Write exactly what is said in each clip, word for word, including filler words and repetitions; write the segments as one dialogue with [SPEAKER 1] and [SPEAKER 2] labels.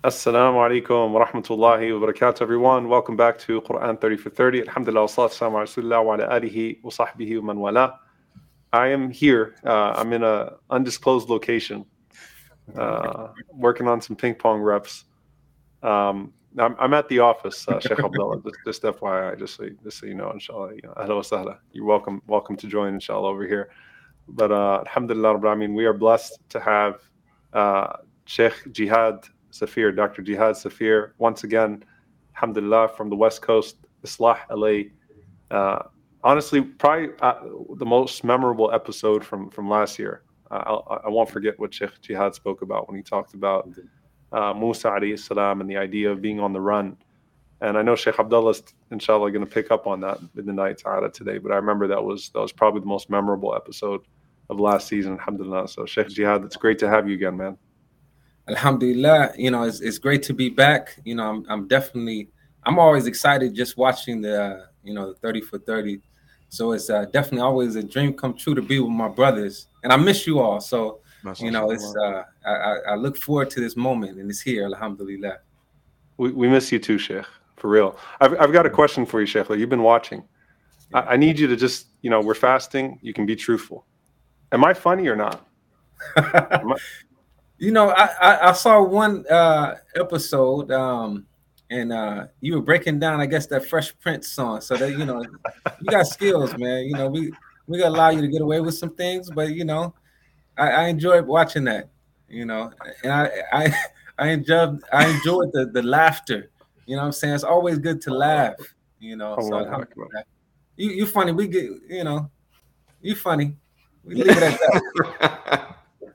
[SPEAKER 1] Assalamu alaikum wa rahmatullahi wa barakatuh, everyone. Welcome back to Quran thirty for thirty. Alhamdulillah, wa salatu salam ala rasulillah wa ala alihi wa sahbihi wa man wala. I am here. Uh, I'm in an undisclosed location, uh, working on some ping pong reps. Um, I'm, I'm at the office, uh, Sheikh Abdullah. Just, just F Y I, just so, just so you know, inshallah. You know, ahla wa sahla. You're welcome, welcome to join, inshallah, over here. But uh, alhamdulillah, Rabbil Alameen, we are blessed to have uh, Sheikh Jihad Safir, Doctor Jihad Safir, once again, alhamdulillah, from the West Coast, Islah L A. Uh, honestly, probably uh, the most memorable episode from, from last year. Uh, I'll, I won't forget what Sheikh Jihad spoke about when he talked about uh, Musa alayhi salam and the idea of being on the run. And I know Sheikh Abdullah is, inshallah, going to pick up on that in the night ta'ala today. But I remember that was that was probably the most memorable episode of last season, alhamdulillah. So Sheikh Jihad, it's great to have you again, man.
[SPEAKER 2] Alhamdulillah, you know, it's, it's great to be back. You know, I'm I'm definitely, I'm always excited just watching the, uh, you know, the thirty for thirty. So it's uh, definitely always a dream come true to be with my brothers. And I miss you all. So, you know, it's uh, I, I look forward to this moment, and it's here, alhamdulillah.
[SPEAKER 1] We we miss you too, Sheikh, for real. I've I've got a question for you, Sheikh. Like, you've been watching. I, I need you to just, you know, we're fasting. You can be truthful. Am I funny or not? Am I-
[SPEAKER 2] You know, I, I, I saw one uh, episode, um, and uh, you were breaking down, I guess, that Fresh Prince song. So that, you know, you got skills, man. You know, we we gonna allow you to get away with some things, but you know, I, I enjoyed watching that. You know, and I I I enjoyed I enjoyed the the laughter. You know what I'm saying? It's always good to laugh. You know, so alhamdulillah. you you funny. We get, you know, you funny. We leave it at that.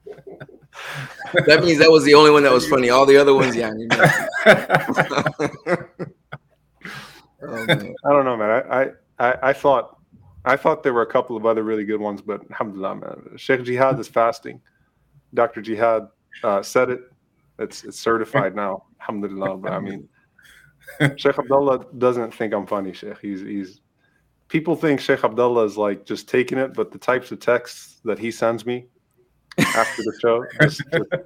[SPEAKER 3] That means that was the only one that was funny. All the other ones, yeah.
[SPEAKER 1] oh, I don't know, man. I, I, I thought I thought there were a couple of other really good ones, but alhamdulillah, man. Sheikh Jihad is fasting. Doctor Jihad uh, said it. It's it's certified now. Alhamdulillah. But I mean, Sheikh Abdullah doesn't think I'm funny, Sheikh. He's he's people think Sheikh Abdullah is like just taking it, but the types of texts that he sends me after the show, just,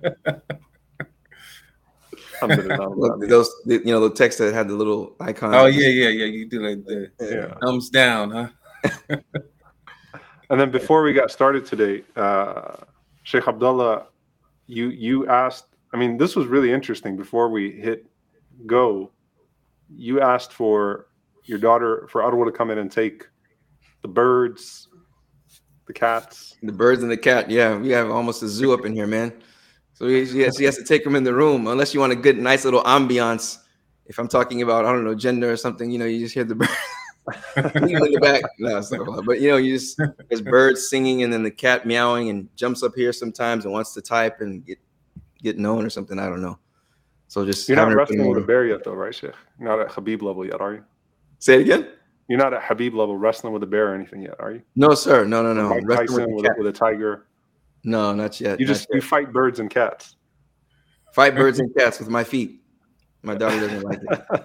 [SPEAKER 1] just,
[SPEAKER 3] those, you know, the text that had the little icon.
[SPEAKER 2] Oh yeah, yeah, yeah. You do like the yeah. thumbs down, huh?
[SPEAKER 1] And then before we got started today, uh, Sheikh Abdullah, you you asked. I mean, this was really interesting. Before we hit go, you asked for your daughter, for Arwa to come in and take the birds, the cats.
[SPEAKER 3] The birds and the cat, yeah. We have almost a zoo up in here, man. So he, he, has, he has to take them in the room, unless you want a good, nice little ambiance. If I'm talking about, I don't know, gender or something, you know, you just hear the bird in the back. No, so, but, you know, you just, there's birds singing and then the cat meowing and jumps up here sometimes and wants to type and get, get known or something. I don't know. So just
[SPEAKER 1] You're not wrestling with a bear yet, though, right, Sheikh? You're not at Habib level yet, are you?
[SPEAKER 3] Say it again?
[SPEAKER 1] You're not at Habib level wrestling with a bear or anything yet, are you?
[SPEAKER 3] No, sir. No, no, no.
[SPEAKER 1] Mike Tyson with, with, with a tiger.
[SPEAKER 3] No, not yet.
[SPEAKER 1] You just
[SPEAKER 3] yet.
[SPEAKER 1] you fight birds and cats.
[SPEAKER 3] Fight birds and cats with my feet. My daughter doesn't like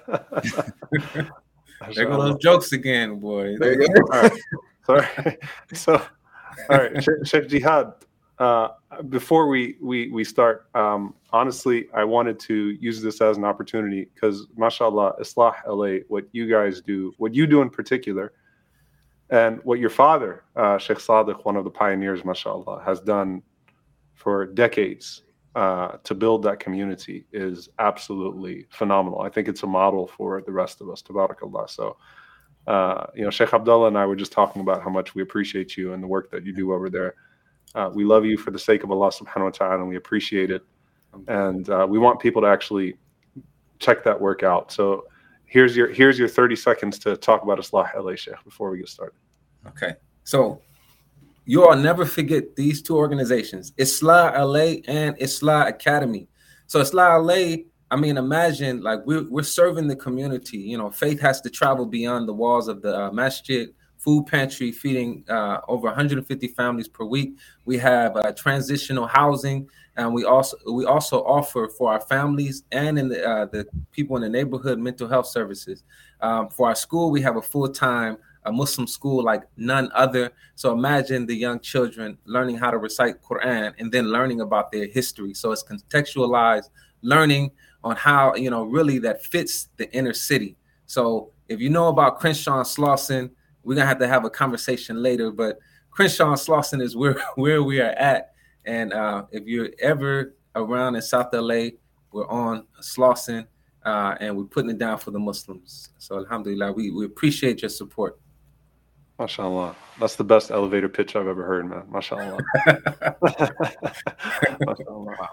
[SPEAKER 3] it.
[SPEAKER 2] There go those jokes again, boy.
[SPEAKER 1] There you go. All right. Sorry. So, all right, Sheikh, Sheikh Jihad. Uh, before we we we start, um, honestly, I wanted to use this as an opportunity because, mashallah, Islah L A, what you guys do, what you do in particular, and what your father, uh, Sheikh Sadiq, one of the pioneers, mashallah, has done for decades uh, to build that community is absolutely phenomenal. I think it's a model for the rest of us, tabarakallah. So, uh, you know, Sheikh Abdullah and I were just talking about how much we appreciate you and the work that you do over there. Uh, we love you for the sake of Allah subhanahu wa ta'ala, and we appreciate it. And uh, we want people to actually check that work out. So here's your here's your thirty seconds to talk about Islah L A, Sheikh, before we get started.
[SPEAKER 2] Okay. So you all never forget these two organizations, Islah L A and Islah Academy. So Islah L A, I mean, imagine like we're, we're serving the community. You know, faith has to travel beyond the walls of the uh, masjid. Food pantry feeding uh, over one hundred fifty families per week. We have uh, transitional housing, and we also we also offer for our families and in the uh, the people in the neighborhood mental health services. Um, for our school, we have a full time a Muslim school like none other. So imagine the young children learning how to recite Quran and then learning about their history. So it's contextualized learning on how, you know, really that fits the inner city. So if you know about Crenshaw and Slauson, we're going to have to have a conversation later, but Crenshaw and Slauson is where, where we are at. And uh, if you're ever around in South L A, we're on Slauson, uh, and we're putting it down for the Muslims. So alhamdulillah, we, we appreciate your support.
[SPEAKER 1] MashaAllah. That's the best elevator pitch I've ever heard, man. MashaAllah. MashaAllah.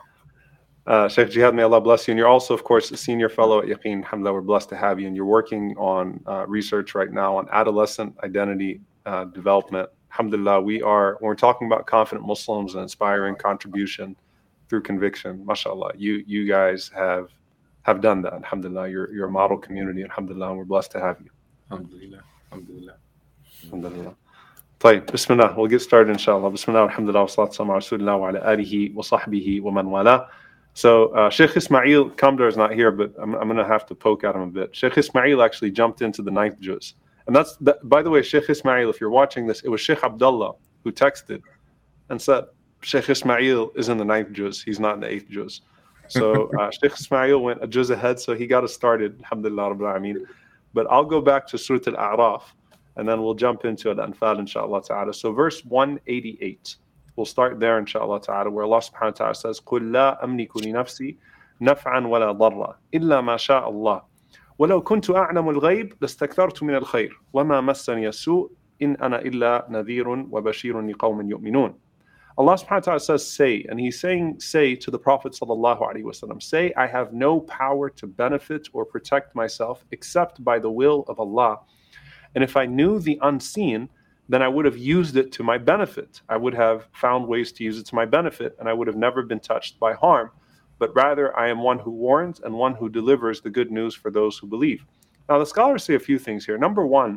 [SPEAKER 1] Uh, Sheikh Jihad, may Allah bless you. And you're also, of course, a senior fellow at Yaqeen. Alhamdulillah, we're blessed to have you. And you're working on uh, research right now on adolescent identity uh, development. Alhamdulillah, we are, when we're talking about confident Muslims and inspiring contribution through conviction, MashaAllah, you you guys have have done that. Alhamdulillah, you're, you're a model community. Alhamdulillah, and we're blessed to have you.
[SPEAKER 2] Alhamdulillah. Alhamdulillah.
[SPEAKER 1] Alhamdulillah. طيب, Bismillah. We'll get started, inshallah. Bismillah, alhamdulillah, wa salatu wa rasulillah wa ala alihi wa sahbihi wa man wala. So, uh, Sheikh Ismail Kamdar is not here, but I'm, I'm going to have to poke at him a bit. Sheikh Ismail actually jumped into the ninth juz. And that's, that, by the way, Sheikh Ismail, if you're watching this, it was Sheikh Abdullah who texted and said, Sheikh Ismail is in the ninth juz. He's not in the eighth juz. So, uh, Sheikh Ismail went a juz ahead, so he got us started. Alhamdulillah, Rabbil Alameen. But I'll go back to Surah Al-A'raf, and then we'll jump into Al-Anfal, inshallah ta'ala. So, verse one eighty-eight. We'll start there, inshallah ta'ala, where Allah subhanahu wa ta'ala says, قُلْ لَا أَمْلِكُ لِنَفْسِي نَفْعًا وَلَا ضَرًّا إِلَّا مَا شَاءَ اللَّهُ وَلَوْ كُنْتُ أَعْلَمُ الْغَيْبَ لَاسْتَكْثَرْتُ مِنَ الْخَيْرِ وَمَا مَسَّنِيَ السُّوءُ إِنْ أَنَا إِلَّا نَذِيرٌ وَبَشِيرٌ لِقَوْمٍ يُؤْمِنُونَ. Allah subhanahu wa ta'ala says, say, and he's saying, say to the Prophet sallallahu alaihi wasallam, say, I have no power to benefit or protect myself except by the will of Allah. And if I knew the unseen, then I would have used it to my benefit. I would have found ways to use it to my benefit, and I would have never been touched by harm. But rather, I am one who warns and one who delivers the good news for those who believe. Now, the scholars say a few things here. Number one,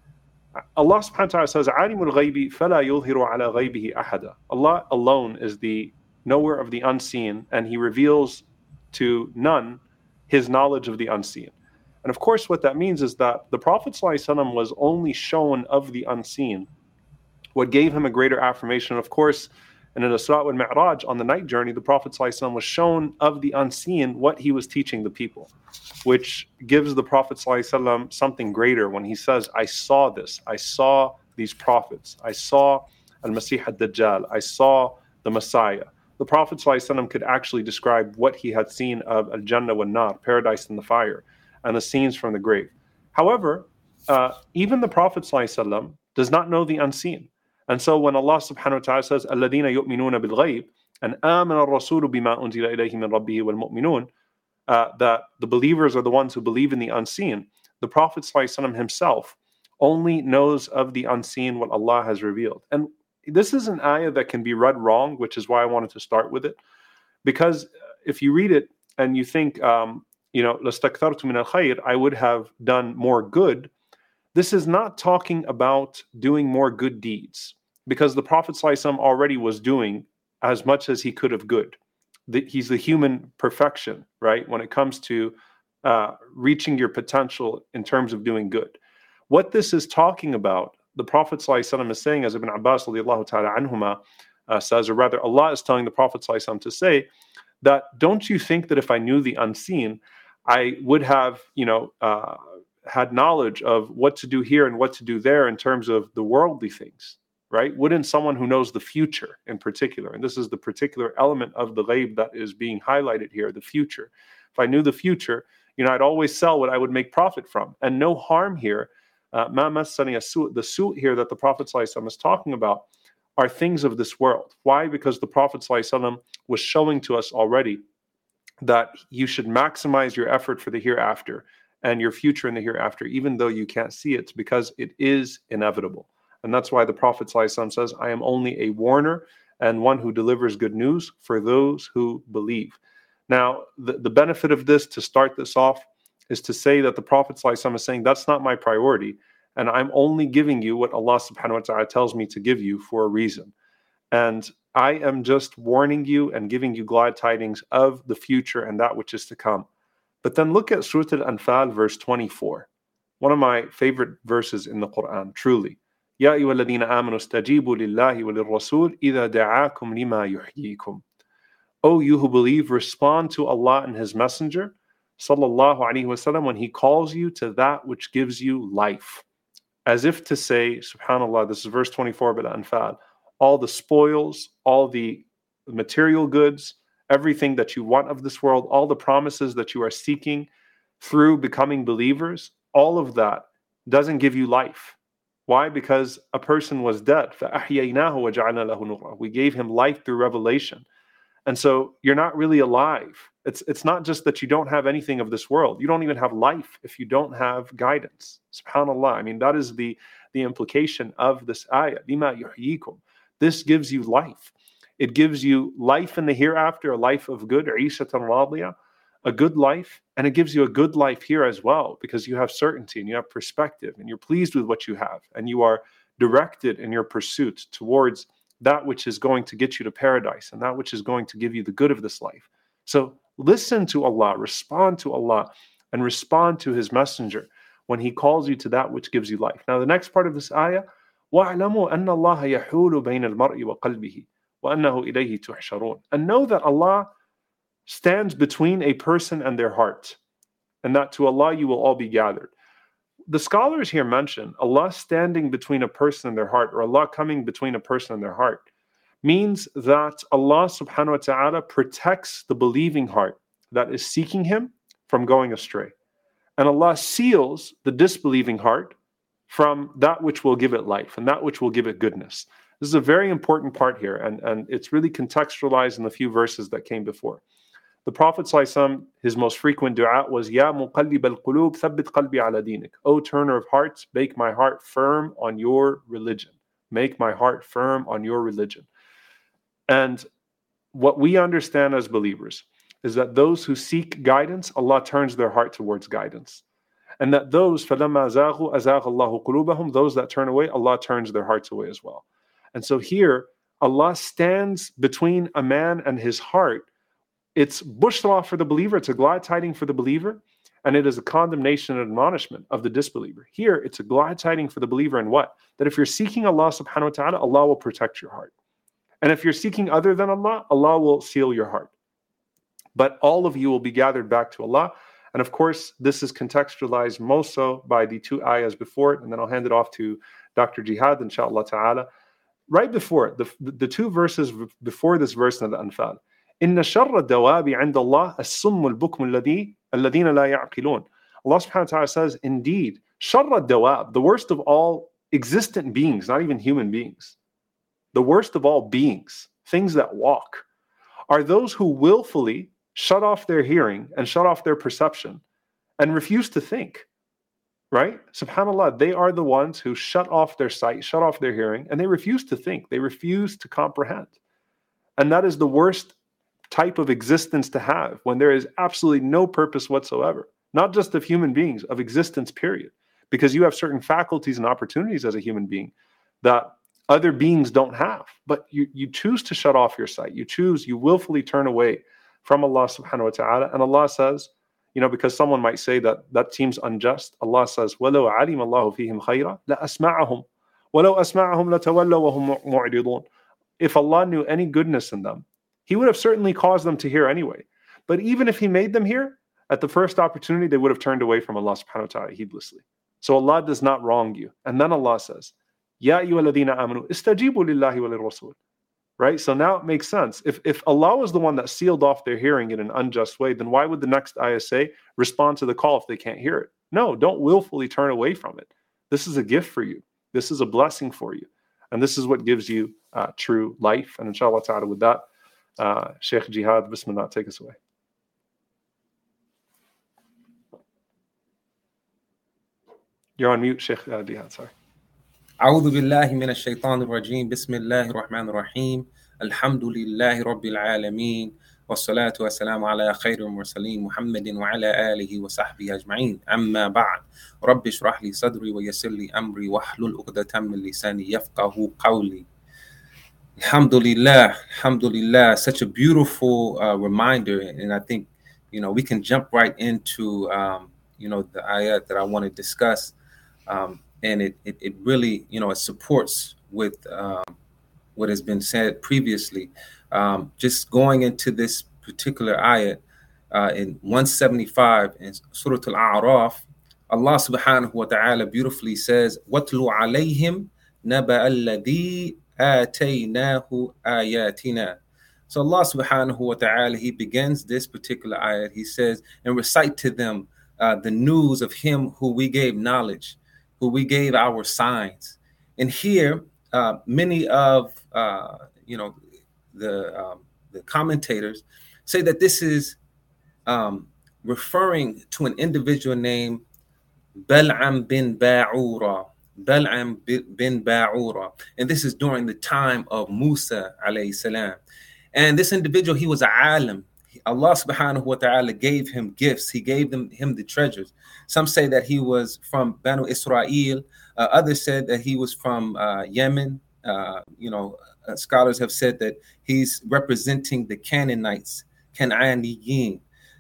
[SPEAKER 1] Allah subhanahu wa ta'ala says, عَالِمُ الْغَيْبِ فَلَا يُظْهِرُ عَلَى غَيْبِهِ أَحَدًا. Allah alone is the knower of the unseen, and He reveals to none His knowledge of the unseen. And of course, what that means is that the Prophet ﷺ was only shown of the unseen. What gave him a greater affirmation, of course, in Al-Isra wal Mi'raj, on the night journey, the Prophet ﷺ was shown of the unseen what he was teaching the people, which gives the Prophet ﷺ something greater when he says, I saw this, I saw these prophets, I saw Al-Masih ad-Dajjal, I saw the Messiah. The Prophet ﷺ could actually describe what he had seen of Al-Jannah wal Nar, paradise and the fire, and the scenes from the grave. However, uh, even the Prophet ﷺ does not know the unseen. And so when Allah subhanahu wa ta'ala says, الَّذِينَ يُؤْمِنُونَ بِالْغَيْبِ and آمَنَ الرَّسُولُ بِمَا أُنزِلَ إِلَيْهِ مِنْ رَبِّهِ وَالْمُؤْمِنُونَ, uh, that the believers are the ones who believe in the unseen. The Prophet ﷺ himself only knows of the unseen what Allah has revealed. And this is an ayah that can be read wrong, which is why I wanted to start with it. Because if you read it and you think, um, you know, لَاسْتَكْثَرْتُ مِنَ الْخَيْرِ, I would have done more good. This is not talking about doing more good deeds, because the Prophet ﷺ already was doing as much as he could of good. The, he's the human perfection, right? When it comes to uh, reaching your potential in terms of doing good. What this is talking about, the Prophet ﷺ is saying, as Ibn Abbas radiallahu ta'ala anhuma uh, says, or rather Allah is telling the Prophet ﷺ to say, that don't you think that if I knew the unseen, I would have, you know, uh, had knowledge of what to do here and what to do there in terms of the worldly things, right? Wouldn't someone who knows the future in particular, and this is the particular element of the ghaib that is being highlighted here, the future. If I knew the future, you know, I'd always sell what I would make profit from, and no harm here. Uh, the suit here that the Prophet ﷺ is talking about are things of this world. Why? Because the Prophet ﷺ was showing to us already that you should maximize your effort for the hereafter and your future in the hereafter, even though you can't see it, because it is inevitable. And that's why the Prophet ﷺ says, I am only a warner and one who delivers good news for those who believe. Now, the, the benefit of this, to start this off, is to say that the Prophet ﷺ is saying, that's not my priority, and I'm only giving you what Allah subhanahu wa ta'ala tells me to give you for a reason. And I am just warning you and giving you glad tidings of the future and that which is to come. But then look at Surah Al-Anfal, verse twenty-four. One of my favorite verses in the Quran, truly. يَا أَيُّهَا الَّذِينَ آمَنُوا اسْتَجِيبُوا لِلَّهِ وَلِلرَّسُولِ إِذَا دَعَاكُمْ لِمَا يُحْيِيكُمْ. O you who believe, respond to Allah and His Messenger sallallahu alaihi wasallam, when he calls you to that which gives you life. As if to say, subhanAllah, this is verse twenty-four of Al-Anfal, all the spoils, all the material goods, everything that you want of this world, all the promises that you are seeking through becoming believers, all of that doesn't give you life. Why? Because a person was dead. فَأَحْيَيْنَاهُ وَجَعَلْنَا لَهُ نُورًا. We gave him life through revelation. And so you're not really alive. It's it's not just that you don't have anything of this world. You don't even have life if you don't have guidance. SubhanAllah. I mean, that is the, the implication of this ayah. بِمَا يُحْيِيكُمْ. This gives you life. It gives you life in the hereafter, a life of good, عِيشَةً رَاضِيَةً, a good life, and it gives you a good life here as well, because you have certainty and you have perspective and you're pleased with what you have and you are directed in your pursuit towards that which is going to get you to paradise and that which is going to give you the good of this life. So listen to Allah, respond to Allah, and respond to His Messenger when He calls you to that which gives you life. Now the next part of this ayah, وَاعْلَمُوا أَنَّ اللَّهَ يَحُولُ بَيْنَ الْمَرْءِ وَقَلْبِهِ وَأَنَّهُ إِلَيْهِ تُحْشَرُونَ. And know that Allah stands between a person and their heart, and that to Allah you will all be gathered. The scholars here mention Allah standing between a person and their heart, or Allah coming between a person and their heart, means that Allah subhanahu wa ta'ala protects the believing heart that is seeking Him from going astray. And Allah seals the disbelieving heart from that which will give it life and that which will give it goodness. This is a very important part here, and, and it's really contextualized in the few verses that came before. The Prophet ﷺ, his most frequent dua was, Ya muqallib al-qulub, thabbit qalbi ala dinik. O turner of hearts, make my heart firm on your religion. Make my heart firm on your religion. And what we understand as believers is that those who seek guidance, Allah turns their heart towards guidance. And that those, فَلَمَّا زَاغُوا أَزَاغَ اللَّهُ قُلُوبَهُم, those that turn away, Allah turns their hearts away as well. And so here, Allah stands between a man and his heart. It's bushra for the believer, it's a glad tiding for the believer, and it is a condemnation and admonishment of the disbeliever. Here, it's a glad tiding for the believer in what? That if you're seeking Allah subhanahu wa ta'ala, Allah will protect your heart. And if you're seeking other than Allah, Allah will seal your heart. But all of you will be gathered back to Allah. And of course, this is contextualized most so by the two ayahs before it, and then I'll hand it off to Doctor Jihad, inshallah ta'ala. Right before it, the, the two verses before this verse in the Anfal, إِنَّ شَرَّ الدَّوَابِ عِنْدَ اللَّهِ السُّمُّ الْبُكْمُ الَّذِينَ لَا يَعْقِلُونَ. Allah subhanahu wa ta'ala says, indeed, شَرَّ الدَّوَابِ, the worst of all existent beings, not even human beings, the worst of all beings, things that walk, are those who willfully shut off their hearing and shut off their perception and refuse to think. Right? SubhanAllah, they are the ones who shut off their sight, shut off their hearing, and they refuse to think. They refuse to comprehend. And that is the worst type of existence to have, when there is absolutely no purpose whatsoever, not just of human beings, of existence, period. Because you have certain faculties and opportunities as a human being that other beings don't have. But you, you choose to shut off your sight. You choose, you willfully turn away from Allah subhanahu wa ta'ala. And Allah says, you know, because someone might say that that seems unjust, Allah says, وَلَوْ عَلِمَ اللَّهُ فِيهِمْ خَيْرًا لَأَسْمَعَهُمْ وَلَوْ أَسْمَعَهُمْ لَتَوَلَّوْا وَهُمْ مُعْرِضُونَ. If Allah knew any goodness in them, He would have certainly caused them to hear anyway. But even if He made them hear, at the first opportunity, they would have turned away from Allah subhanahu wa ta'ala heedlessly. So Allah does not wrong you. And then Allah says, Ya ayyuhalladhina amanu istajibu lillahi wa lirrasul. Right? So now it makes sense. If if Allah was the one that sealed off their hearing in an unjust way, then why would the next ayah say, respond to the call if they can't hear it? No, don't willfully turn away from it. This is a gift for you. This is a blessing for you. And this is what gives you uh, true life. And inshallah ta'ala, with that, uh, Shaykh Jihad, bismillah, take us away. You're on mute, Shaykh uh, Jihad, sorry.
[SPEAKER 2] أعوذ بالله من الشيطان الرجيم بسم الله الرحمن الرحيم الحمد لله رب العالمين والصلاة والسلام على خير المرسلين محمد وعلى آله وصحبه أجمعين أما بعد رب اشرح لي صدري ويسر لي أمري واحلل عقدة من لساني يفقهوا قولي. Alhamdulillah, alhamdulillah, such a beautiful uh, reminder, and I think, you know, we can jump right into, um, you know, the ayat that I want to discuss. Um, And it, it it really, you know, it supports with um, what has been said previously. Um, just going into this particular ayat, uh, in one seventy-five in Surah Al-A'raf, Allah subhanahu wa ta'ala beautifully says, وَاتْلُ عَلَيْهِمْ نَبَأَ الَّذِي آتَيْنَاهُ آيَاتِنَا. So Allah subhanahu wa ta'ala, he begins this particular ayat. He says, and recite to them uh, the news of him who we gave knowledge, who we gave our signs. And here, uh, many of, uh, you know, the, um, the commentators say that this is um, referring to an individual named Bal'am bin Ba'ura. Bal'am bin Ba'ura. And this is during the time of Musa alayhi salam. And this individual, he was a alim. Allah subhanahu wa ta'ala gave him gifts. He gave them him the treasures. Some say that he was from Banu Israel. Uh, others said that he was from uh, Yemen. Uh, you know, uh, scholars have said that he's representing the Canaanites, Can'aniyin.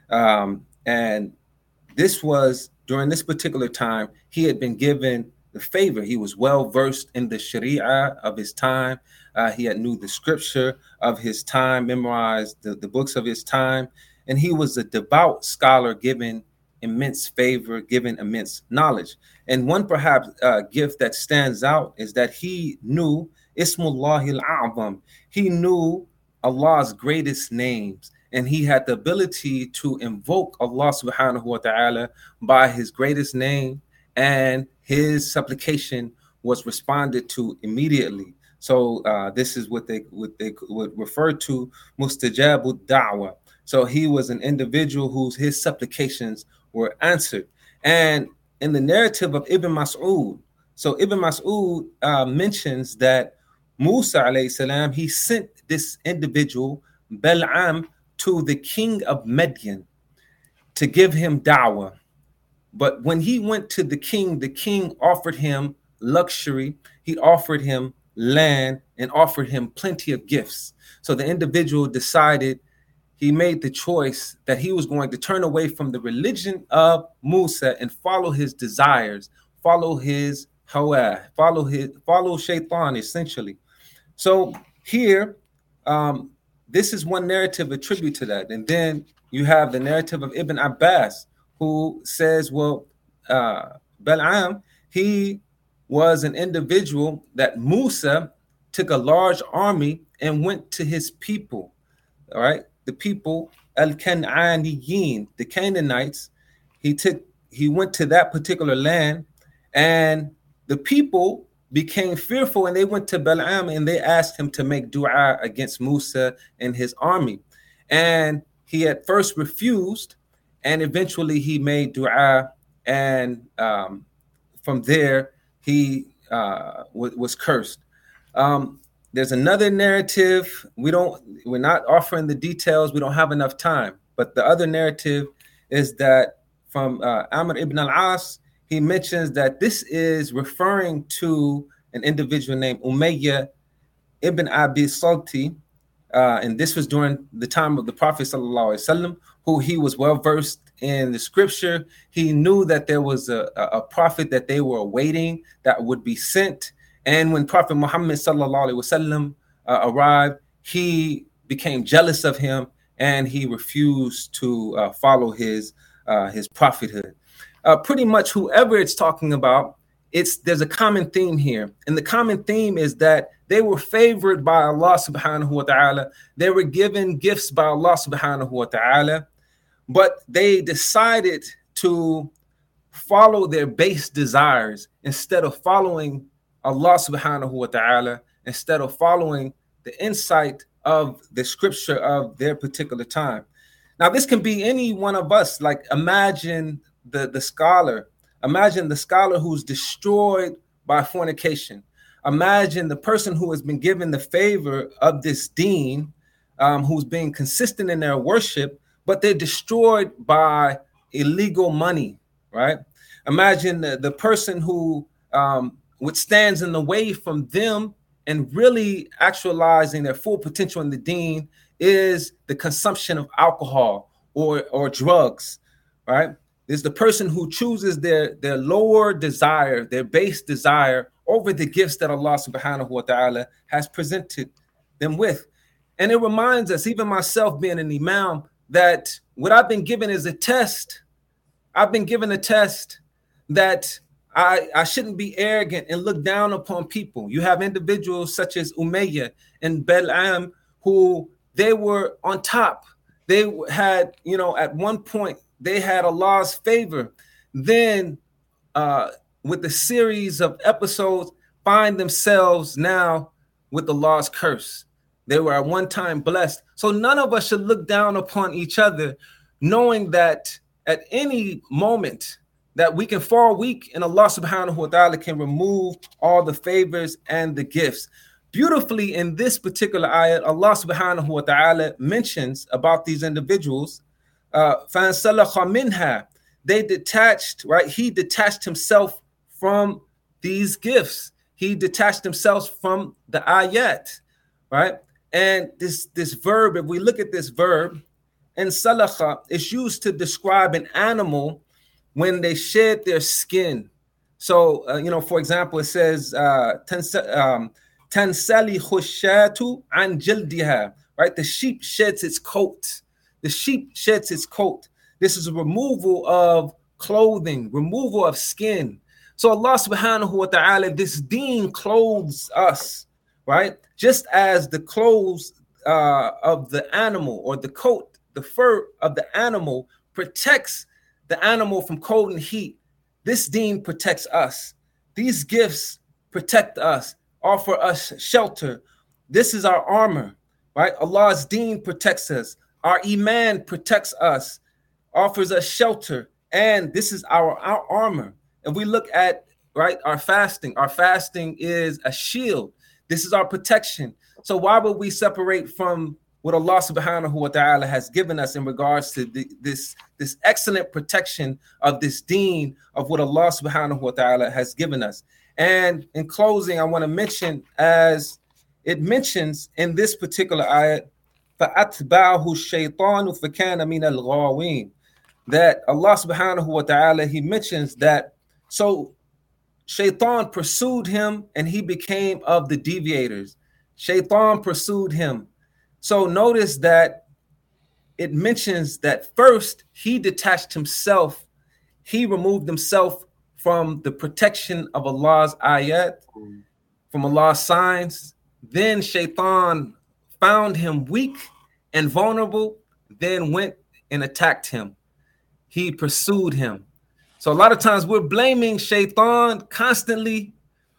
[SPEAKER 2] Um, and this was during this particular time, he had been given the favor. He was well versed in the Sharia of his time. Uh, he had knew the scripture of his time, memorized the, the books of his time. And he was a devout scholar, given immense favor, given immense knowledge. And one perhaps uh, gift that stands out is that he knew Ismullahi al-A'zam. He knew Allah's greatest names. And he had the ability to invoke Allah subhanahu wa ta'ala by his greatest name, and his supplication was responded to immediately. So uh, this is what they what they would refer to mustajabu da'wa. So he was an individual whose his supplications were answered. And in the narrative of Ibn Mas'ud, so Ibn Mas'ud uh, mentions that Musa alayhi salam, he sent this individual Bal'am to the king of Midian to give him da'wah. But when he went to the king, the king offered him luxury. He offered him land and offered him plenty of gifts. So the individual decided, he made the choice that he was going to turn away from the religion of Musa and follow his desires, follow his hawa, follow his follow shaitan essentially. So here, um, this is one narrative attributed to that. And then you have the narrative of Ibn Abbas, who says, well, uh, Bal'am, he was an individual that Musa took a large army and went to his people, all right? The people, Al-Kan'aniyin, the Canaanites. He took, he went to that particular land, and the people became fearful, and they went to Bal'am and they asked him to make dua against Musa and his army. And he at first refused, and eventually he made dua, and um, from there he uh, w- was cursed. Um, there's another narrative. We don't, we're not offering the details. We don't have enough time. But the other narrative is that from uh, Amr ibn al-As, he mentions that this is referring to an individual named Umayyah ibn Abi Salti, uh, and this was during the time of the Prophet sallallahu alaihi wasallam, who he was well versed in the scripture. He knew that there was a, a prophet that they were awaiting that would be sent, and when Prophet Muhammad sallallahu alaihi wasallam uh, arrived, he became jealous of him and he refused to uh, follow his uh, his prophethood. Uh, pretty much whoever it's talking about, it's there's a common theme here. And the common theme is that they were favored by Allah subhanahu wa ta'ala. They were given gifts by Allah subhanahu wa ta'ala, but they decided to follow their base desires instead of following Allah subhanahu wa ta'ala, instead of following the insight of the scripture of their particular time. Now, this can be any one of us. Like, imagine the, the scholar. Imagine the scholar who's destroyed by fornication. Imagine the person who has been given the favor of this deen, um, who's being consistent in their worship, but they're destroyed by illegal money, right? Imagine the, the person who um, what stands in the way from them and really actualizing their full potential in the deen is the consumption of alcohol or, or drugs, right? Is the person who chooses their, their lower desire, their base desire over the gifts that Allah subhanahu wa ta'ala has presented them with. And it reminds us, even myself being an imam, that what I've been given is a test. I've been given a test that I, I shouldn't be arrogant and look down upon people. You have individuals such as Umayyah and Bal'am who they were on top. They had, you know, at one point they had Allah's favor. Then uh, with a series of episodes, find themselves now with Allah's curse. They were at one time blessed. So none of us should look down upon each other, knowing that at any moment that we can fall weak and Allah subhanahu wa ta'ala can remove all the favors and the gifts. Beautifully in this particular ayat, Allah subhanahu wa ta'ala mentions about these individuals, uh, فَانْسَلَخَ مِنْهَا, they detached, right? He detached himself from these gifts. He detached himself from the ayat, right? And this, this verb, if we look at this verb, and salakha is used to describe an animal when they shed their skin. So, uh, you know, for example, it says, uh, tansali khushatu an jildiha, right? The sheep sheds its coat. The sheep sheds its coat. This is a removal of clothing, removal of skin. So Allah subhanahu wa ta'ala, this deen clothes us, right? Just as the clothes uh, of the animal or the coat, the fur of the animal protects the animal from cold and heat. This deen protects us. These gifts protect us, offer us shelter. This is our armor, right? Allah's deen protects us. Our iman protects us, offers us shelter, and this is our, our armor. If we look at, right, our fasting, our fasting is a shield. This is our protection. So why would we separate from what Allah subhanahu wa ta'ala has given us in regards to the, this, this excellent protection of this deen of what Allah subhanahu wa ta'ala has given us? And in closing, I want to mention, as it mentions in this particular ayat, فَأَتْبَعَهُ الشَّيْطَانُ فَكَانَ مِنَ الْغَاوِينَ, that Allah subhanahu wa ta'ala, he mentions that, so Shaitan pursued him and he became of the deviators. Shaitan pursued him. So notice that it mentions that first he detached himself, he removed himself from the protection of Allah's ayat, from Allah's signs. Then Shaitan found him weak and vulnerable, then went and attacked him. He pursued him. So a lot of times we're blaming Shaitan constantly,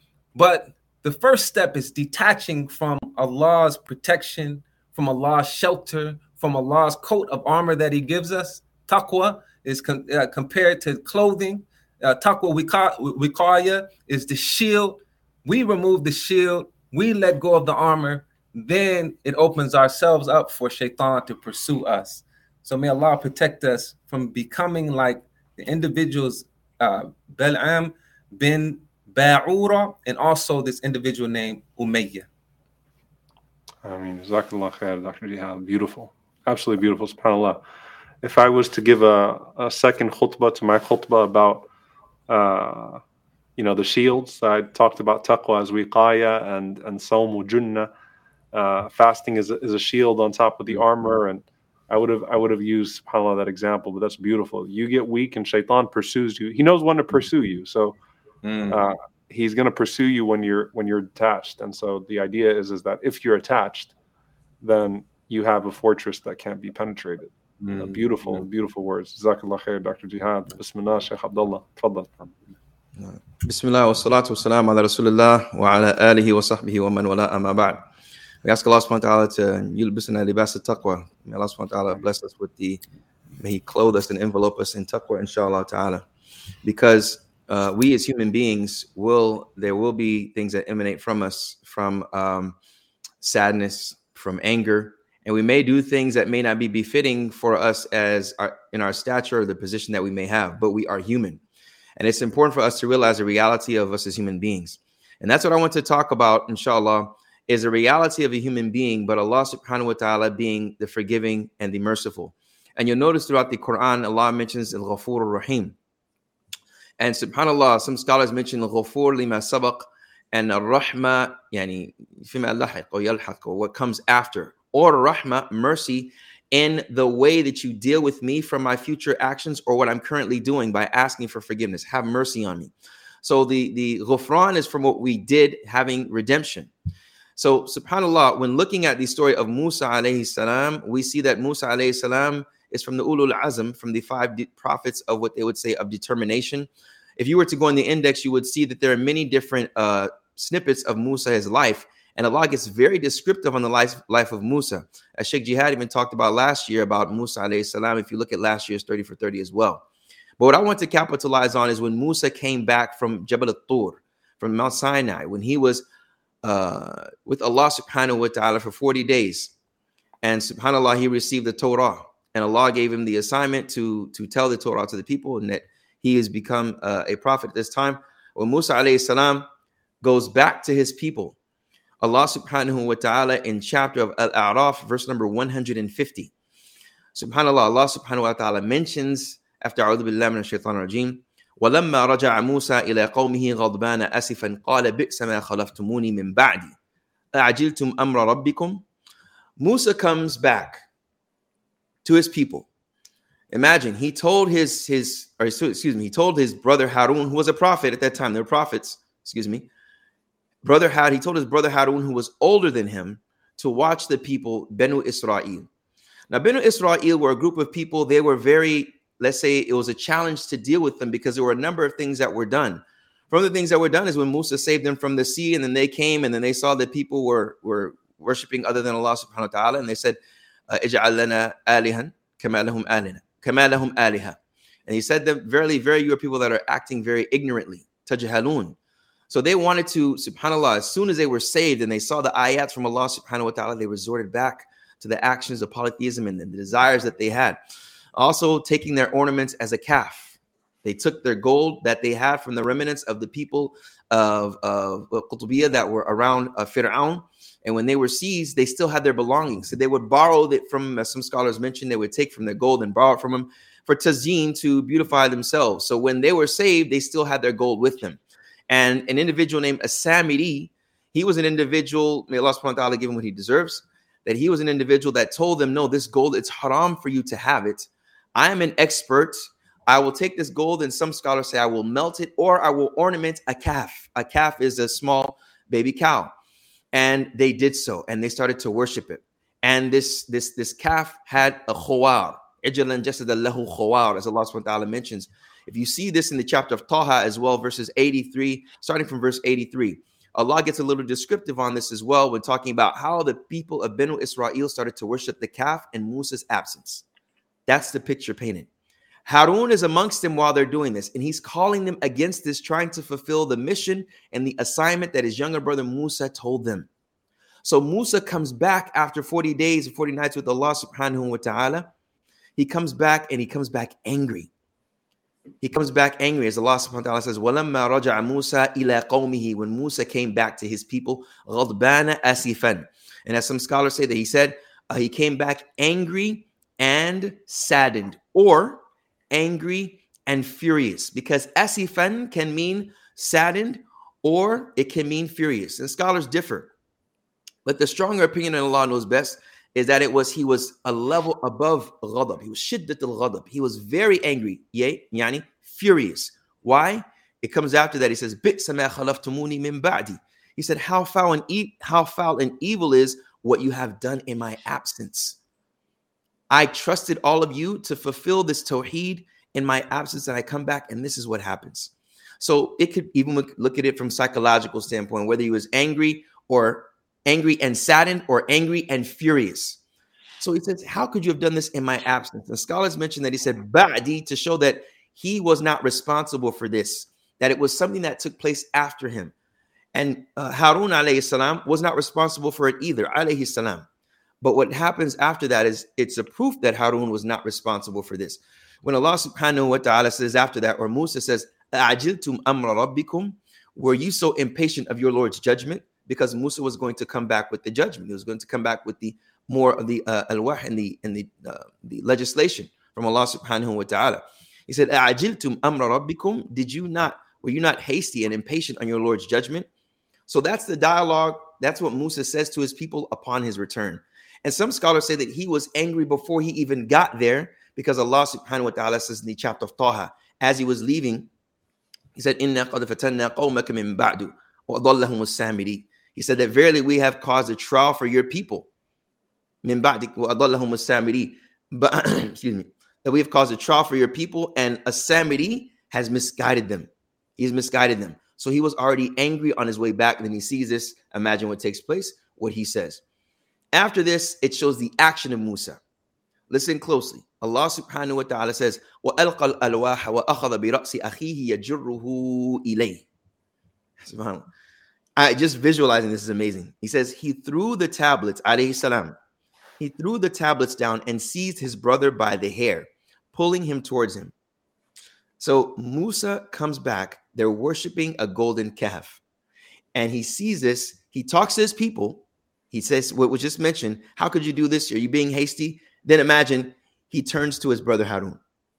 [SPEAKER 2] but the first step is detaching from Allah's protection, from Allah's shelter, from Allah's coat of armor that he gives us. Taqwa is com- uh, compared to clothing. Uh, taqwa wiqaya is the shield. We remove the shield, we let go of the armor, then it opens ourselves up for Shaitan to pursue us. So may Allah protect us from becoming like the individuals, uh, Bal'am bin Ba'ura, and also this individual named Umayyah.
[SPEAKER 1] I mean, Jazakallah khair, Doctor Jihad. Beautiful. Absolutely beautiful. SubhanAllah. If I was to give a, a second khutbah to my khutbah about, uh, you know, the shields, I talked about taqwa as wiqaya and, and sawmu junnah. Uh, fasting is a, is a shield on top of the armor. And I would have I would have used, SubhanAllah, that example, but that's beautiful. You get weak and Shaitan pursues you. He knows when to pursue you. So uh, he's going to pursue you when you're when you're attached. And so the idea is, is that if you're attached, then you have a fortress that can't be penetrated. Mm. Uh, beautiful, mm. beautiful words. Jazakallah khair, Doctor Jihad. Bismillah, Shaykh Abdullah. Tfaddal.
[SPEAKER 3] Bismillah wa salatu wa salam ala Rasulullah wa ala alihi wa sahbihi wa man wala amma ba'd. We ask Allah subhanahu wa ta'ala to yulbisna libas al-taqwa. May Allah subhanahu wa ta'ala bless us with the, may He clothe us and envelope us in taqwa, inshallah ta'ala. Because uh, we as human beings will, there will be things that emanate from us, from um, sadness, from anger, and we may do things that may not be befitting for us as our, in our stature or the position that we may have, but we are human. And it's important for us to realize the reality of us as human beings. And that's what I want to talk about, inshallah, is the reality of a human being, but Allah subhanahu wa ta'ala being the forgiving and the merciful. And you'll notice throughout the Quran, Allah mentions Al-Ghafur Ar-Rahim. And subhanAllah, some scholars mention Al-Ghafur lima sabaq and Ar-Rahma, yani, fima lahiq or yalhaq, or what comes after. Or Rahma, mercy, in the way that you deal with me from my future actions or what I'm currently doing by asking for forgiveness. Have mercy on me. So the, the ghufran is from what we did, having redemption. So subhanAllah, when looking at the story of Musa alayhi salam, we see that Musa alayhi salam is from the ulul azm, from the five de- prophets of what they would say of determination. If you were to go in the index, you would see that there are many different uh, snippets of Musa's life. And Allah gets very descriptive on the life, life of Musa. As Sheikh Jihad even talked about last year about Musa alayhi salam, if you look at last year's thirty for thirty as well. But what I want to capitalize on is when Musa came back from Jabal al-Tur, from Mount Sinai, when he was uh, with Allah subhanahu wa ta'ala for forty days. And subhanAllah, he received the Torah. And Allah gave him the assignment to, to tell the Torah to the people, and that he has become uh, a prophet at this time. When Musa alayhi salam goes back to his people, Allah subhanahu wa ta'ala in chapter of Al-A'raf, verse number one hundred fifty. Subhanallah, Allah subhanahu wa ta'ala mentions after A'udhu billahi minash shaitanir rajim, وَلَمَّا رَجَعَ مُوسَى إِلَىٰ قَوْمِهِ غَضْبَانَ أَسِفًا قَالَ بِئْسَ مَا خَلَفْتُمُونِي مِنْ بَعْدِي أَعْجِلْتُمْ أَمْرَ رَبِّكُمْ. Musa comes back to his people. Imagine, he told his, his or excuse me, he told his brother Harun, who was a prophet at that time, they were prophets, excuse me, Brother Had, he told his brother Harun, who was older than him, to watch the people, Banu Israel. Now, Banu Israel were a group of people. They were very, let's say, it was a challenge to deal with them because there were a number of things that were done. From the things that were done is when Musa saved them from the sea, and then they came, and then they saw that people were, were worshiping other than Allah subhanahu wa ta'ala, and they said, Ij'al lana alihan kama lahum alina, kama lahum aliha. And he said that, verily, very, you are people that are acting very ignorantly, tajhalun. So they wanted to, subhanAllah, as soon as they were saved and they saw the ayats from Allah subhanahu wa ta'ala, they resorted back to the actions of polytheism and the desires that they had. Also taking their ornaments as a calf. They took their gold that they had from the remnants of the people of, of Qutubiyya that were around uh, Fir'aun. And when they were seized, they still had their belongings. So they would borrow it from, as some scholars mentioned, they would take from their gold and borrow it from them for tazeen, to beautify themselves. So when they were saved, they still had their gold with them. And an individual named As-Samiri, he was an individual, may Allah subhanahu wa ta'ala give him what he deserves, that he was an individual that told them, no, this gold, it's haram for you to have it. I am an expert. I will take this gold, and some scholars say I will melt it, or I will ornament a calf. A calf is a small baby cow. And they did so, and they started to worship it. And this, this, this calf had a khawar. Ijlan jasada lahu khawar, as Allah subhanahu wa ta'ala mentions. If you see this in the chapter of Taha as well, verses eighty-three, starting from verse eighty-three, Allah gets a little descriptive on this as well when talking about how the people of Banu Israel started to worship the calf in Musa's absence. That's the picture painted. Harun is amongst them while they're doing this, and he's calling them against this, trying to fulfill the mission and the assignment that his younger brother Musa told them. So Musa comes back after forty days and forty nights with Allah subhanahu wa ta'ala. He comes back, and he comes back angry. He comes back angry, as Allah subhanahu wa ta'ala says, وَلَمَّا رَجَعَ مُوسَى إِلَىٰ قَوْمِهِ. When Musa came back to his people, غَضْبَانَ أَسِفًا. And as some scholars say that he said, uh, he came back angry and saddened, or angry and furious, because asifan can mean saddened or it can mean furious. And scholars differ. But the stronger opinion, and Allah knows best, is that it was he was a level above ghadab. He was shiddat al-ghadab. He was very angry, yay, yani, furious. Why? It comes after that. He says, "Bi'sa ma khalaftumuni min ba'di." He said, how foul and e- how foul and evil is what you have done in my absence. I trusted all of you to fulfill this tawheed in my absence, and I come back, and this is what happens. So it could even look, look at it from psychological standpoint, whether he was angry or angry and saddened, or angry and furious. So he says, how could you have done this in my absence? And scholars mention that he said ba'di to show that he was not responsible for this, that it was something that took place after him. And uh, Harun alayhi salam was not responsible for it either, alayhi salam. But what happens after that is it's a proof that Harun was not responsible for this. When Allah subhanahu wa ta'ala says after that, or Musa says, "A'ajiltum amra rabbikum," were you so impatient of your Lord's judgment? Because Musa was going to come back with the judgment. He was going to come back with the more of the uh, al-wah and the and the uh, the legislation from Allah subhanahu wa ta'ala. He said, "A'ajiltum amra rabbikum," did you not, were you not hasty and impatient on your Lord's judgment? So that's the dialogue. That's what Musa says to his people upon his return. And some scholars say that he was angry before he even got there, because Allah subhanahu wa ta'ala says in the chapter of Taha, as he was leaving, he said, Inna qad fatanna qawmaka min ba'du wa adallahum as-samiri. He said that verily we have caused a trial for your people. Min ba'dik wa adallahum as-samiri. But excuse me, that we have caused a trial for your people, and as-samiri has misguided them. He's misguided them. So he was already angry on his way back. And then he sees this. Imagine what takes place, what he says. After this, it shows the action of Musa. Listen closely. Allah subhanahu wa ta'ala says, وَأَلْقَى الْأَلْوَاحَ وَأَخَذَ بِرَأْسِ أَخِيهِ يَجُرُّهُ إِلَيْهِ. SubhanAllah. I just visualizing this is amazing. He says, he threw the tablets, alayhi salam. He threw the tablets down and seized his brother by the hair, pulling him towards him. So Musa comes back. They're worshiping a golden calf. And he sees this. He talks to his people. He says, what was just mentioned, how could you do this? Are you being hasty? Then imagine he turns to his brother Harun.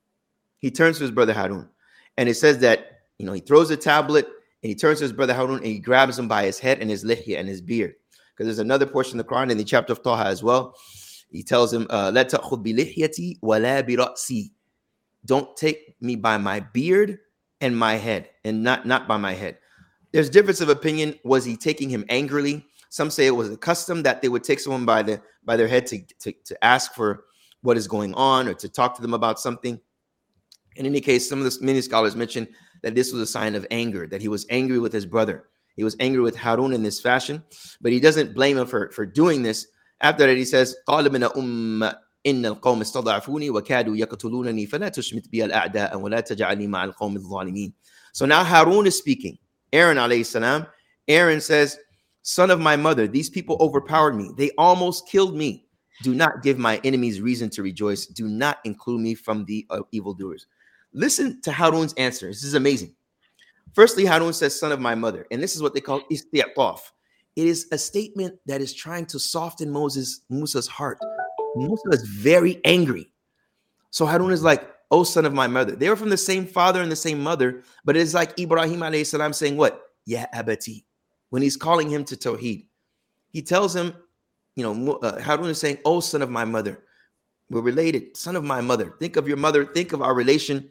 [SPEAKER 3] He turns to his brother Harun. And it says that, you know, he throws a tablet and he turns to his brother Harun and he grabs him by his head and his lihya and his beard. Because there's another portion of the Quran in the chapter of Taha as well. He tells him, uh, La ta'khud bi lihyati wa la bi ra'si. Don't take me by my beard and my head, and not, not by my head. There's difference of opinion. Was he taking him angrily? Some say it was a custom that they would take someone by the by their head to, to, to ask for what is going on or to talk to them about something. In any case, some of the many scholars mention that this was a sign of anger, that he was angry with his brother. He was angry with Harun in this fashion, but he doesn't blame him for, for doing this. After that, he says, قَالَ مِنَ أُمَّ إِنَّ الْقَوْمِ اسْتَضْعَفُونِي وَكَادُوا يَقْتُلُونَنِي فَلَا تُشْمِتْ بِيَ الْأَعْدَاءَ وَلَا تَجْعَلْنِي مَعَ الْقَوْمِ الظَّالِمِينَ. So now Harun is speaking. Aaron alayhi salam. Aaron says, son of my mother, these people overpowered me. They almost killed me. Do not give my enemies reason to rejoice. Do not include me from the uh, evildoers. Listen to Harun's answer. This is amazing. Firstly, Harun says, son of my mother. And this is what they call isti'taf. It is a statement that is trying to soften Moses, Musa's heart. Musa is very angry. So Harun is like, oh, son of my mother. They were from the same father and the same mother, but it's like Ibrahim alayhi salam saying what? Ya abati. When he's calling him to Tawheed, he tells him, you know, uh, Harun is saying, oh, son of my mother. We're related, son of my mother. Think of your mother. Think of our relation.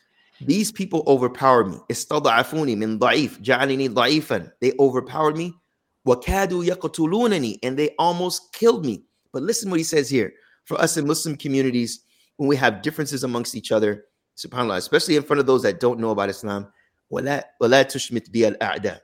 [SPEAKER 3] These people overpowered me. Istada'afuni min da'if, ja'alini da'ifan. They overpowered me. وَكَادُوا يَقْتُلُونَنِي. And they almost killed me. But listen what he says here. For us in Muslim communities, when we have differences amongst each other, subhanAllah, especially in front of those that don't know about Islam, وَلَا تُشْمِتْ بِيَ الْأَعْدَى.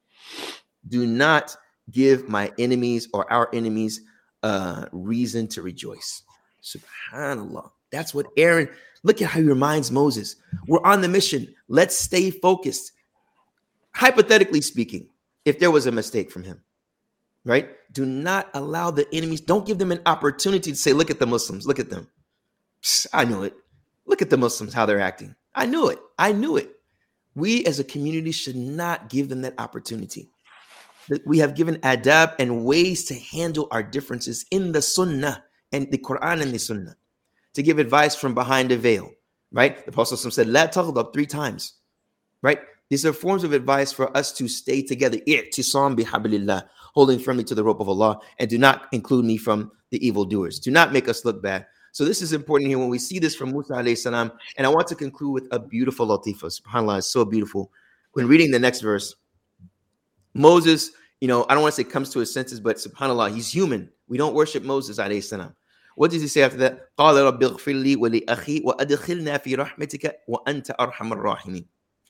[SPEAKER 3] Do not give my enemies or our enemies uh, reason to rejoice. SubhanAllah. That's what Aaron, look at how he reminds Moses. We're on the mission. Let's stay focused. Hypothetically speaking, if there was a mistake from him, right? Do not allow the enemies, don't give them an opportunity to say, look at the Muslims, look at them. Psst, I knew it. Look at the Muslims, how they're acting. I knew it. I knew it. We as a community should not give them that opportunity. We have given adab and ways to handle our differences in the sunnah and the Quran and the sunnah, to give advice from behind a veil, right? The Prophet said, La taghdab three times, right? These are forms of advice for us to stay together, i'tisam bihablillah, holding firmly to the rope of Allah, and do not include me from the evildoers. Do not make us look bad. So this is important here when we see this from Musa alayhi salam. And I want to conclude with a beautiful latifa. SubhanAllah, it's so beautiful. When reading the next verse, Moses, you know, I don't want to say comes to his senses, but SubhanAllah, he's human. We don't worship Moses alayhi salam. What does he say after that? قَالَ رَبِّ اغْفِرْ لِي وَلِأَخِي وَأَدْخِلْنَا فِي رَحْمَتِكَ وَأَنْتَ أَرْحَمَ الرَّاحِمِينَ.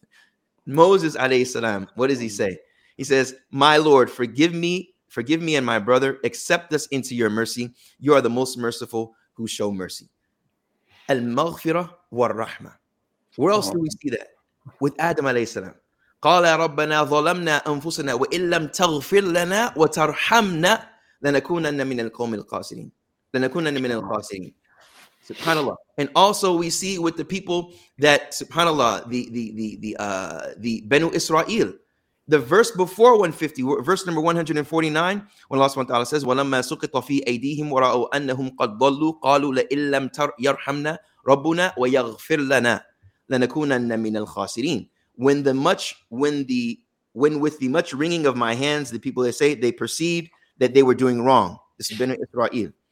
[SPEAKER 3] Moses alayhi salam, what does he say? He says, my Lord, forgive me, forgive me and my brother, accept us into your mercy. You are the most merciful who show mercy. Al-maghfirah wa-rahmah. Where else do we see that? With Adam alayhi salam. قال ربنا ظلمنا أنفسنا وإن لم تغفر لنا وترحمنا لنكونن من القوم الخاسرين. لنكونن من الخاسرين. SubhanAllah. And also we see with the people that, SubhanAllah, the the the the uh the Banu Israel, the verse before one fifty, verse number one forty-nine, when Allah subhanahu wa ta'ala says, وَلَمَّا سُقِطَ فِي أَيْدِيهِمْ وَرَأَوْا أَنَّهُمْ قَدْ ضَلُّوا قَالُوا لَئِن لَمْ يَرْحَمْنَا رَبُّنَا وَيَغْفِرْ لَنَا لَنَكُونَنَّ مِنَ الْخَاسِرِينَ. When the much, when the, when with the much wringing of my hands, the people they say, they perceived that they were doing wrong. This is Banu Israel.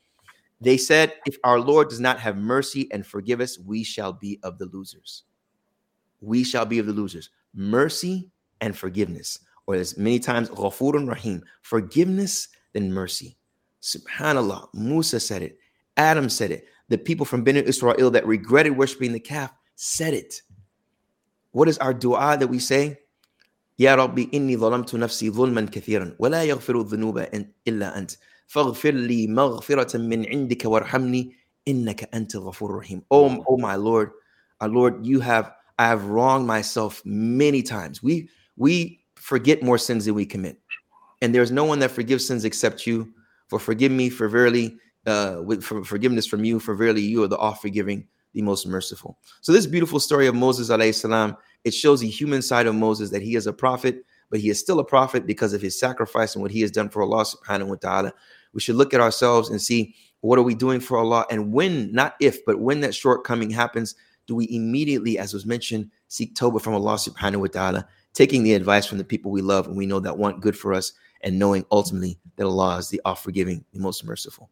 [SPEAKER 3] They said, if our Lord does not have mercy and forgive us, we shall be of the losers. We shall be of the losers. Mercy and forgiveness, or as many times, Ghafurun Rahim, forgiveness then mercy. Subhanallah, Musa said it. Adam said it. The people from Bani Israel that regretted worshiping the calf said it. What is our dua that we say? Ya Rabbi inni zalamtu nafsi zulman kathiran wa la yaghfiru dhunuba illa ant faghfir li maghfiratan min indika warhamni innaka anta ghafurur rahim. Oh, oh my Lord, our Lord, you have I have wronged myself many times. We we forget more sins than we commit. And there's no one that forgives sins except you. For forgive me, for verily, uh, with for forgiveness from you, for verily you are the all-forgiving, the most merciful. So this beautiful story of Moses alayhi salam, it shows the human side of Moses, that he is a prophet, but he is still a prophet because of his sacrifice and what he has done for Allah subhanahu wa ta'ala. We should look at ourselves and see, what are we doing for Allah? And when, not if, but when that shortcoming happens, do we immediately, as was mentioned, seek tawbah from Allah subhanahu wa ta'ala, taking the advice from the people we love and we know that want good for us, and knowing ultimately that Allah is the all-forgiving, the most merciful.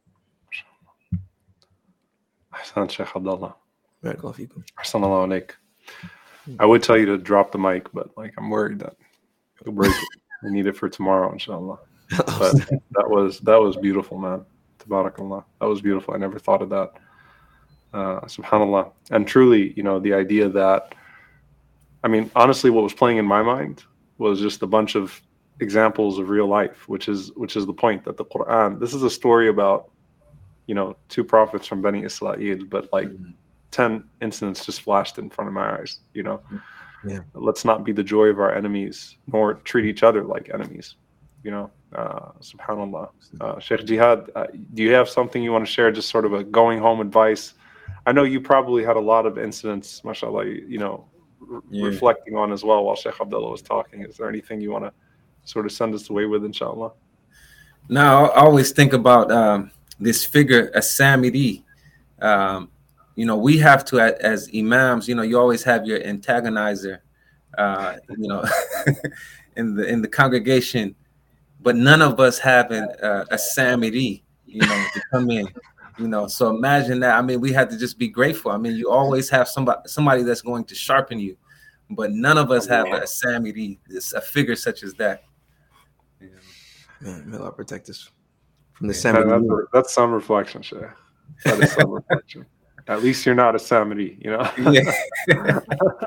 [SPEAKER 1] Ahsan, Shaykh Abdullah.
[SPEAKER 3] Barakallahu
[SPEAKER 1] Ahsanallahu alayk. I would tell you to drop the mic, but like I'm worried that it'll break it. We need it for tomorrow, inshallah. But that was that was beautiful, man. Tabarakallah. That was beautiful. I never thought of that. Uh, subhanallah. And truly, you know, the idea that, I mean, honestly, what was playing in my mind was just a bunch of examples of real life, which is which is the point that the Quran, this is a story about, you know, two prophets from Bani Israel, but like mm-hmm. ten incidents just flashed in front of my eyes, you know. Yeah. Let's not be the joy of our enemies, nor treat each other like enemies, you know. Uh, subhanallah. Uh, Sheikh Jihad, uh, do you have something you want to share, just sort of a going home advice? I know you probably had a lot of incidents, mashallah, you, you know, re- yeah. reflecting on as well while Sheikh Abdullah was talking. Is there anything you want to sort of send us away with, inshallah?
[SPEAKER 2] Now, I always think about um, this figure, As-Samiri. Um, you know, we have to, as imams, you know, you always have your antagonizer, uh, you know, in the in the congregation, but none of us have an, uh, a Samiri, you know, to come in, you know. So imagine that. I mean, we have to just be grateful. I mean, you always have somebody somebody that's going to sharpen you, but none of us have a Samiri, a figure such as that.
[SPEAKER 3] Yeah. Man, may Allah protect us from the
[SPEAKER 1] yeah,
[SPEAKER 3] Samiri.
[SPEAKER 1] That's, that's some reflection, Shaykh. That is some reflection. At least you're not a Samiri, you know.
[SPEAKER 2] Yeah.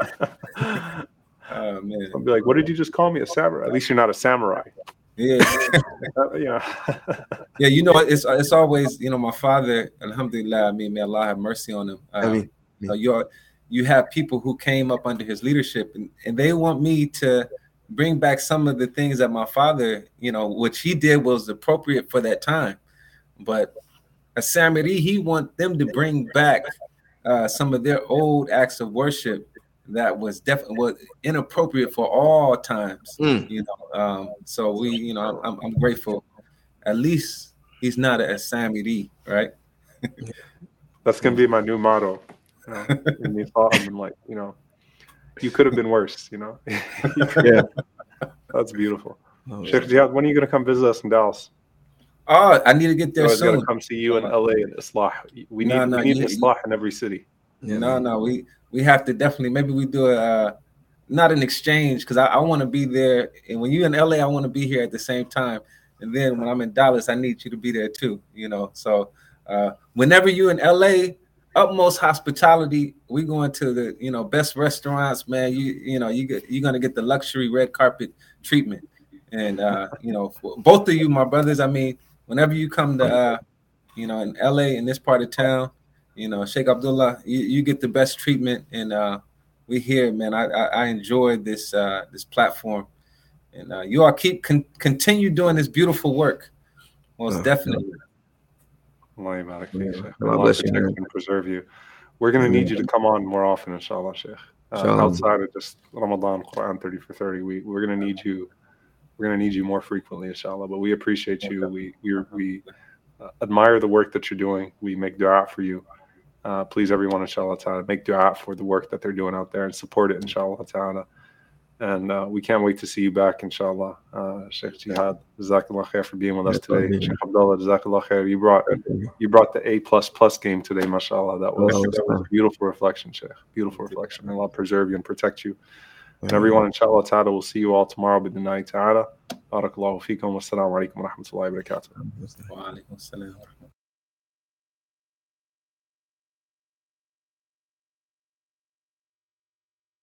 [SPEAKER 2] Oh man.
[SPEAKER 1] I'll be like, what did you just call me, a samurai? At least you're not a samurai.
[SPEAKER 2] Yeah.
[SPEAKER 1] uh, yeah.
[SPEAKER 2] Yeah, you know, it's it's always, you know, my father, alhamdulillah, I mean, may Allah have mercy on him. Um, I mean, you know, you're, you have people who came up under his leadership, and, and they want me to bring back some of the things that my father, you know, which he did was appropriate for that time. But a Samiri, he want them to bring back uh, some of their old acts of worship that was definitely was inappropriate for all times. Mm. You know, um, so we, you know, I'm, I'm grateful. At least he's not a Samiri, right?
[SPEAKER 1] That's gonna be my new motto. You know, when you thought I'm like, you know, you could have been worse. You know. Yeah, that's beautiful. Oh, Sheikh Jihad, when are you gonna come visit us in Dallas?
[SPEAKER 2] Oh, I need to get there
[SPEAKER 1] I was
[SPEAKER 2] soon.
[SPEAKER 1] Gonna come see you in L A and Islah. We need, no, no, we need you, Islah you, in every city.
[SPEAKER 2] Yeah, no, no, we we have to definitely. Maybe we do a uh, not an exchange, because I, I want to be there, and when you're in L A, I want to be here at the same time. And then when I'm in Dallas, I need you to be there too. You know, so uh, whenever you're in L A, utmost hospitality. We going to the you know best restaurants, man. You you know you get you're gonna get the luxury red carpet treatment, and uh, you know both of you, my brothers. I mean. Whenever you come to, uh, you know, in L A, in this part of town, you know, Sheikh Abdullah, you, you get the best treatment, and uh, we here, man. I I, I enjoy this uh, this platform, and uh, you all keep con- continue doing this beautiful work. Most oh, definitely.
[SPEAKER 1] Allah bless you and preserve you. We're gonna need you to come on more often, inshallah, Sheikh. Uh, outside of just Ramadan, Quran thirty for thirty, we we're gonna need you. We're going to need you more frequently, inshallah. But we appreciate you. We we we uh, admire the work that you're doing. We make dua for you. Uh, please, everyone, inshallah ta'ala, make dua for the work that they're doing out there and support it, inshallah ta'ala. And uh, we can't wait to see you back, inshallah. Uh, Sheikh Jihad, Jazakallah khair for being with us today. Sheikh Abdullah, Jazakallah khair. You brought you brought the A plus plus game today, mashallah. That was, oh, that was a beautiful reflection, Sheikh. Beautiful reflection. May Allah preserve you and protect you. And everyone, inshallah ta'ala, will see you all tomorrow with the night ta'ala. Barakallahu feekum. Wassalamu alaikum wa rahmatullahi wa barakatuh.
[SPEAKER 2] Wa alaikum assalam.